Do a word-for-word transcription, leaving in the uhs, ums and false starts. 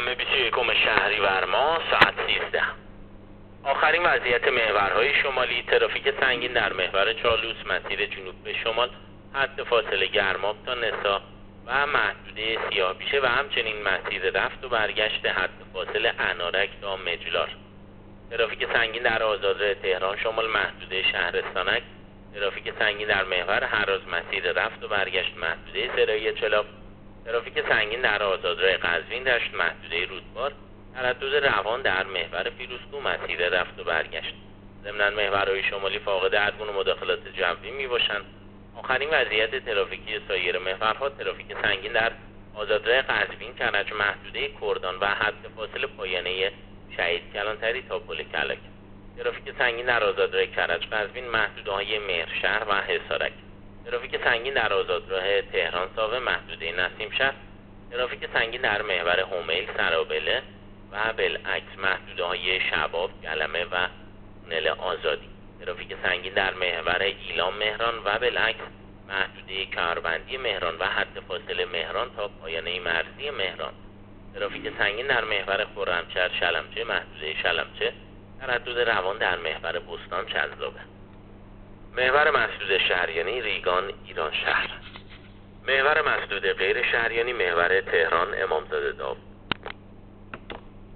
شنبه بیست و یکم شهریور ماه ساعت سیزده. آخرین وضعیت محورهای شمالی: ترافیک سنگین در محور چالوس مسیر جنوب به شمال، حد فاصله گرماب تا نسا و محدوده سیاه‌پیشه و همچنین مسیر رفت و برگشت حد فاصله انارک تا مجلار. ترافیک سنگین در آزادراه تهران شمال محدوده شهرستانک. ترافیک سنگین در محور هراز مسیر رفت و برگشت محدوده سرایی چلاپ. ترافیک سنگین در آزادراه قزوین دشت محدوده رودبار. تردد روان در محور پیروزکوه مسیر رفت و برگشت. ضمناً محورهای شمالی فاقد هر گونه مداخلات جوی می باشند. آخرین وضعیت ترافیکی سایر محورها: ترافیک سنگین در آزادراه قزوین کرج محدوده کردان و حد فاصله پایانه شهید کلانتری تا پل کلک. ترافیک سنگین در آزادراه کرج قزوین محدوده‌های مهرشهر و حصارک. ترافیک سنگین در آزادراه تهران ساوه محدوده نسیم شهر. ترافیک سنگین در محور همیل سرابله و بالعکس محدوده‌های شباب گلمه و تونل آزادی. ترافیک سنگین در محور ایلام مهران و بالعکس محدوده کمربندی مهران و حد فاصله مهران تا پایانه مرزی مهران. ترافیک سنگین در محور خرمشهر شلمچه محدوده شلمچه. تردد روان در محور بستان چذابه. محور مسدود شهریانی ریگان ایران شهر. محور مسدود غیر شهریانی محور تهران امامزاده داوود.